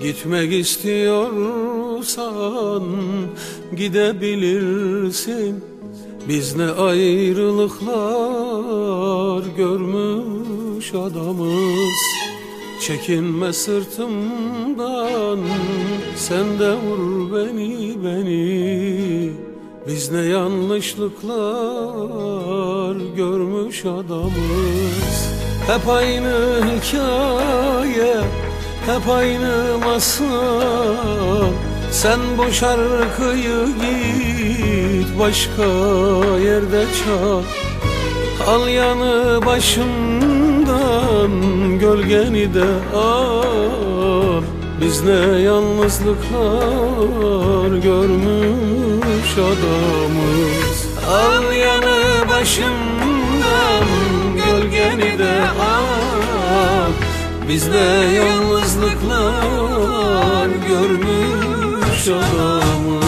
Gitmek istiyorsan gidebilirsin. Biz ne ayrılıklar görmüş adamız. Çekinme sırtımdan, sen de vur beni. Biz ne yanlışlıklar görmüş adamız. Hep aynı hikaye, hep aynı masal. Sen bu şarkıyı git başka yerde çal. Al yanı başımdan, gölgeni de al. Biz ne yalnızlıklar görmüş adamız. Al yanı başımdan, gölgeni de al. Biz ne yalnızlıklar görmüş adamız.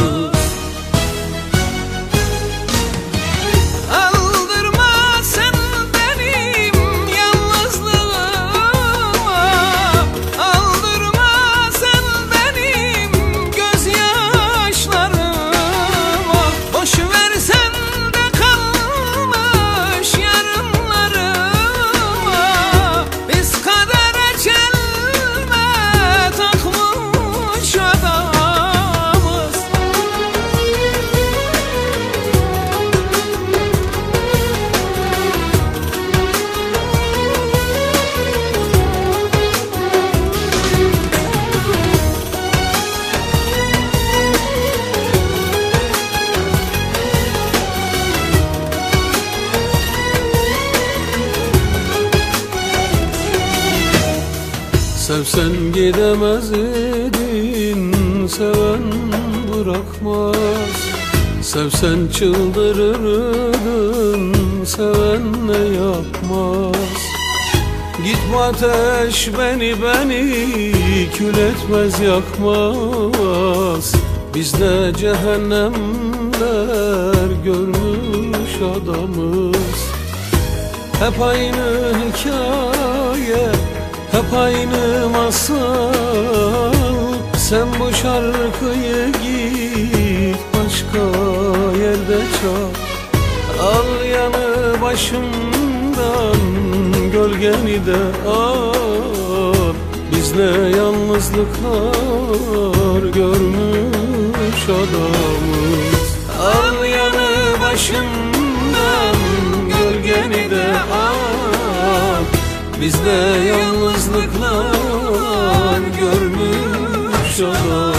Sevsen gidemez idin, seven bırakmaz. Sevsen çıldırırdın, seven ne yapmaz. Git bu ateş beni kül etmez yakmaz. Biz de cehennemler görmüş adamız. Hep aynı hikaye, hep aynı masal. Sen bu şarkıyı git başka yerde çal. Al yanı başımdan, gölgeni de al. Biz ne yalnızlıklar görmüş adamız. Al yanı başımdan, gölgeni de al. Biz de yalnızlıklar görmüş adamız.